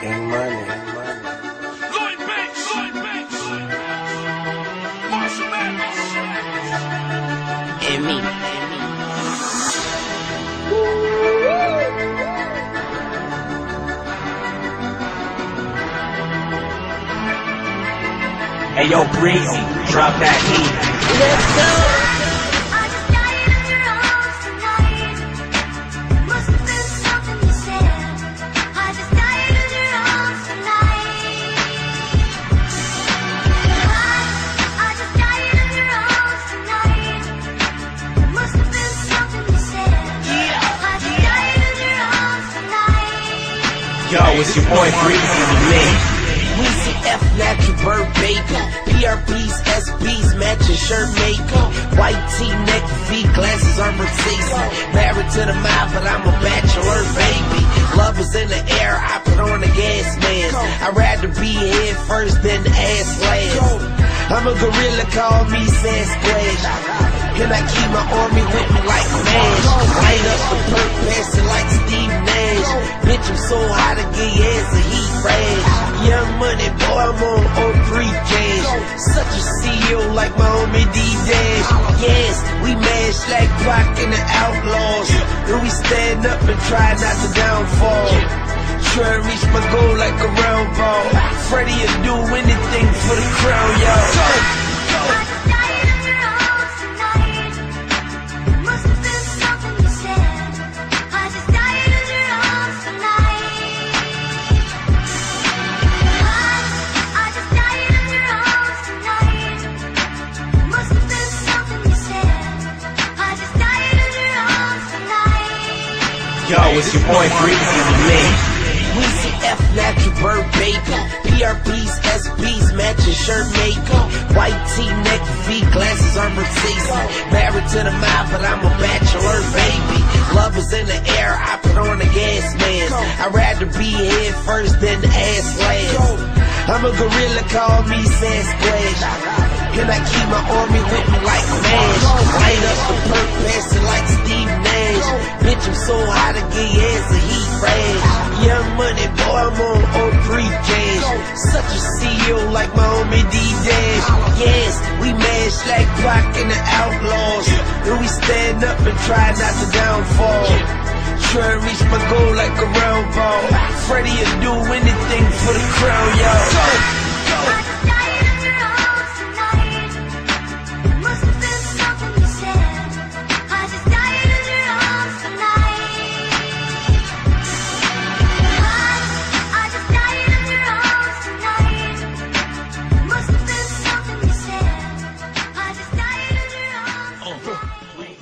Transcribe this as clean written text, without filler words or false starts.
King Money. Lloyd Banks. Marshall Mathers. And me. Hey yo, Breezy, drop that heat. Let's go. I just got it in your arms tonight. Must have been something you said. I just got it in your arms tonight. I just got it in your arms tonight. Must have been something you said. I just got it in your arms tonight. Yo, it's your boy Breezy and me. Weezy F natural bird baby. PRPs, SBs, matching shirt maker. White tee, neck V, glasses on Mercedes. Married to the mob, but I'm a bachelor baby. Love is in the air, I put on the gas mask. I'd rather be head first than ass last. I'm a gorilla, call me Sasquatch. And I keep my army with me like MASH. Light up the perk, pass it like Steve Nash. Bitch, I'm so hot to get your ass a heat rash. Young money, boy, I'm on 03 cash. Such a CEO like my homie D-Dash. Yes, we mash like Pac and the Outlaws. And we stand up and try not to downfall. Try to reach my goal like a round ball. Freddie will do anything for the crown, y'all. I just got it in your arms tonight. Must have been something you said. I just got it in your arms tonight. I just got it in your arms tonight. Must have been something you said. I just got it in your arms tonight. Yo, it's your boy Breezy and me. Weezy F natural bird baby. PRPs, SBs, matching shirt maker. White tee, neck V, glasses on Mercedes. Married to the mob, but I'm a bachelor baby. Love is in the air, I put on the gas mask. I'd rather be head first than ass last. I'm a gorilla, call me Sasquatch. And I keep my army with me like MASH. Light up the perk, pass it like Steve Nash. Bitch, I'm so hot to get your ass a heat rash. Young money, boy, I'm on 03 cash. Such a CEO like my homie D-Dash. Yes, we mash like Pac and the Outlaws. And we stand up and try not to downfall. Try to reach my goal like a round ball. Freddie will do anything for the crown, y'all.